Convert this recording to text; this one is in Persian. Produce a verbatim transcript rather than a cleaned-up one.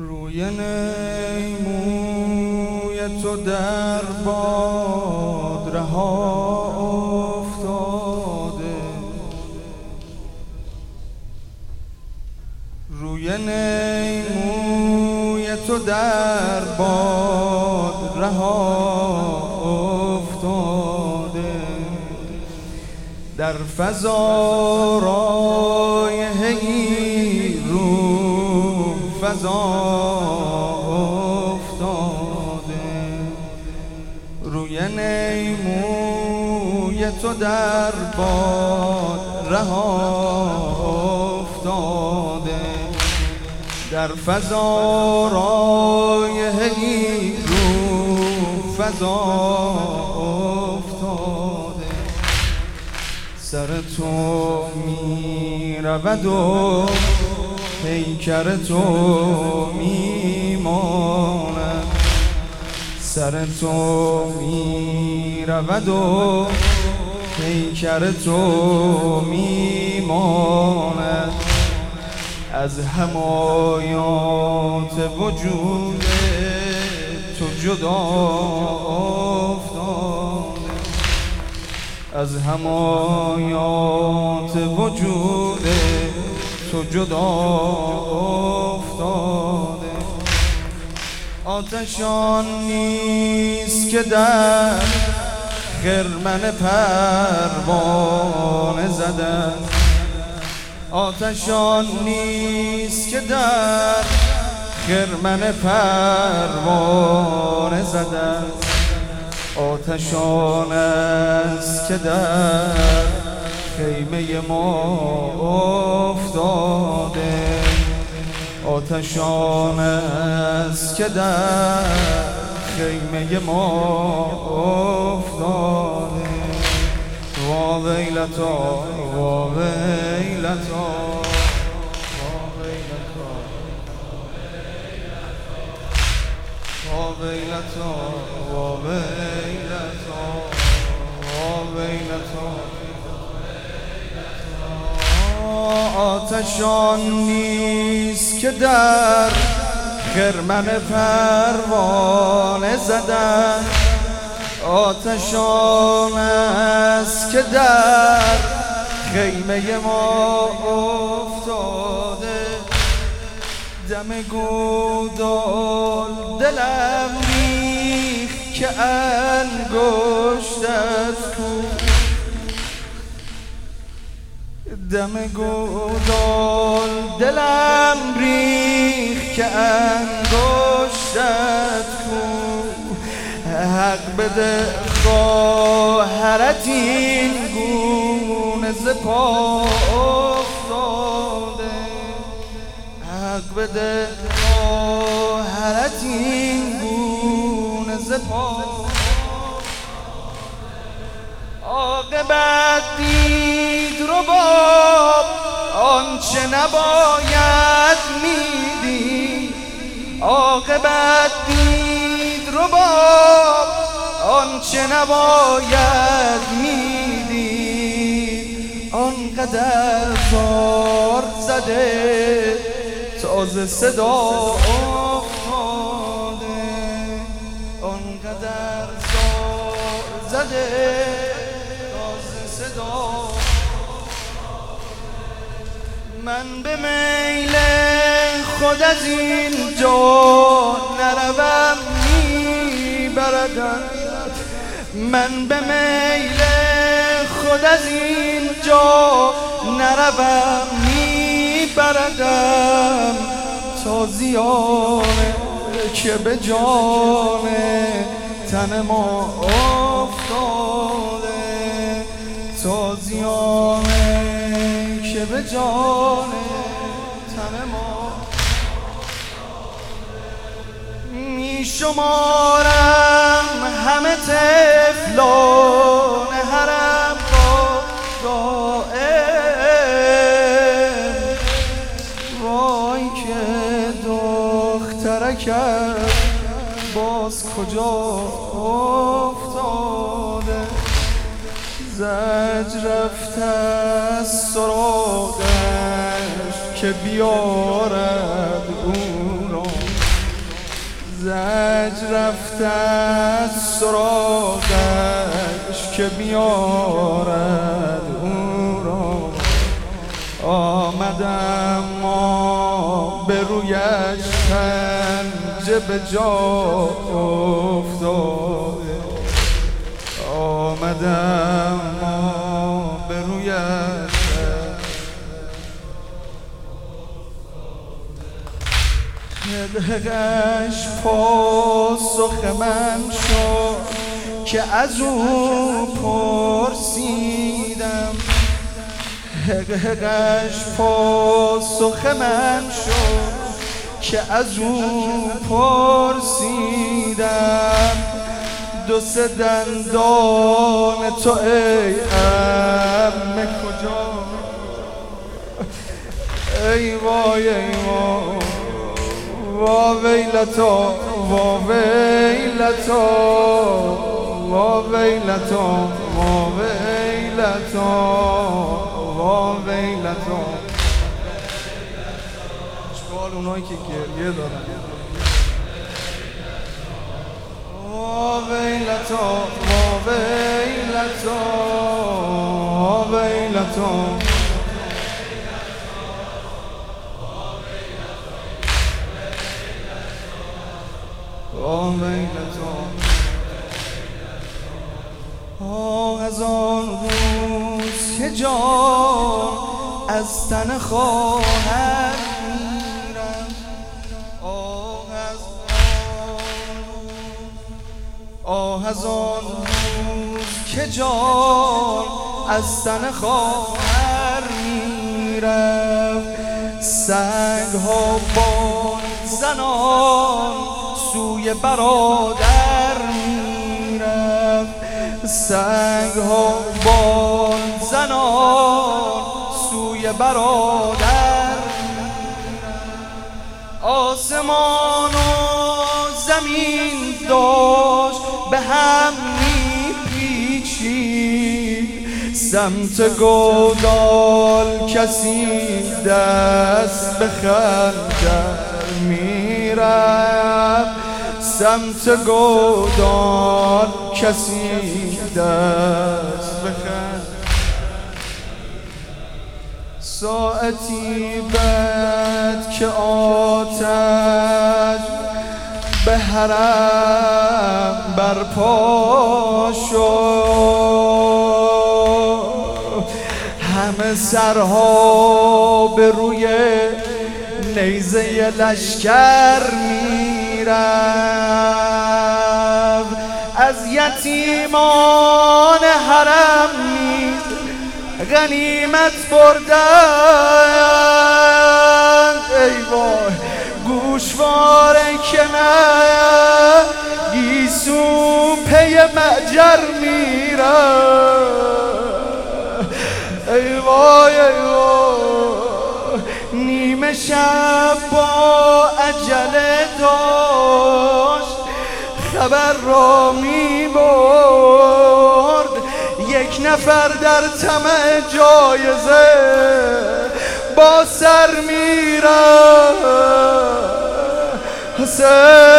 روی نیموی تو در باد رها افتاده، روی نیموی تو در باد رها افتاده، در فضا رایحه‌ای رو فضا افتاده، روی نیموی تو در باد رها افتاده، در فضا رایحه‌ای رو فضا افتاده، سر تو می رود و پیکر تو می ماند، سر تو می رود و پیکر تو می ماند، از حمایات وجود تو جدا افتاده، از حمایات وجود تو جدا افتاده، آتشان نیست که در خرمن پروانه زدن، آتشان نیست که در خرمن پروانه زدن، آتشان است که در خیمه ما افتاده، آتشان است که در خیمه ما افتاده، وا ویلتا وا ویلتا وا ویلتا وا ویلتا وا ویلتا وا ویلتا، آتشان نیست که در خرمن پروانه زدن، آتشان است که در خیمه ما افتاده، دم گودال دلم ریخت که انگشتت کو، دم گودال دلم ریخت که انگشتت کو، حق بده خواهرت این گونه ز پا افتاده، حق بده خواهرت این گونه ز پا، عاقبت دید رباب آنچه نباید میدید، عاقبت دید رباب آنچه نباید میدید، آنقدر زار زده تازه صدا افتاده، آنقدر زار زده تازه صدا، من به میل خود از این جا نروم میبردم، من به میل خود از این جا نروم میبردم، تا زیانه که به جان تن ما افتاده، تا زیانه که به جان تن ما می شمارم همه طفلان حرم را دائم، وای که دخترکم باز کجا افتاده، زج رفته از سراغش که بیارد او را، زج رفته از سراغش که بیارد او را. آمدم ما به رویش پنجه به جا افتاده. آمدم ما به رویش خدقش پاسخ من شد که از او پرسیدم. حقش پاسخ من شد که از او پرسیدم. دو سه دندان تو ای عمه کجا؟ ای وای ای وای وا ویلتا وا ویلتا وا ویلتا وا ویلتا وا ویلتا. اشکال اونایی که گریه دارن. وا ویلتا وا ویلتا وا ویلتا. آه از آن روز که جان از تن خواهر میرم. آه از آه از آن روز که جان از تن خواهر میرم. سنگ ها با زنان سوی برادر میرم. سنگ ها با زنان سوی برادر میرم. آسمان و زمین داشت به هم میپیچید. سمت گودال کسی دست به خنجر میرفت. سمت گودال کسی دست به خنجر. ساعتی بعد که آتش به حرم برپا شد. همه سرها به روی نیزه لشکر میرفت. از یتیمان حرم نیز غنیمت بردند. ای وای گوشواره که نه گیسو پی معجر میرفت. ای وای ای وای نیمه شب با عجله داشت خبر را می برد. یک نفر در طمع جایزه با سر میرفت. حسین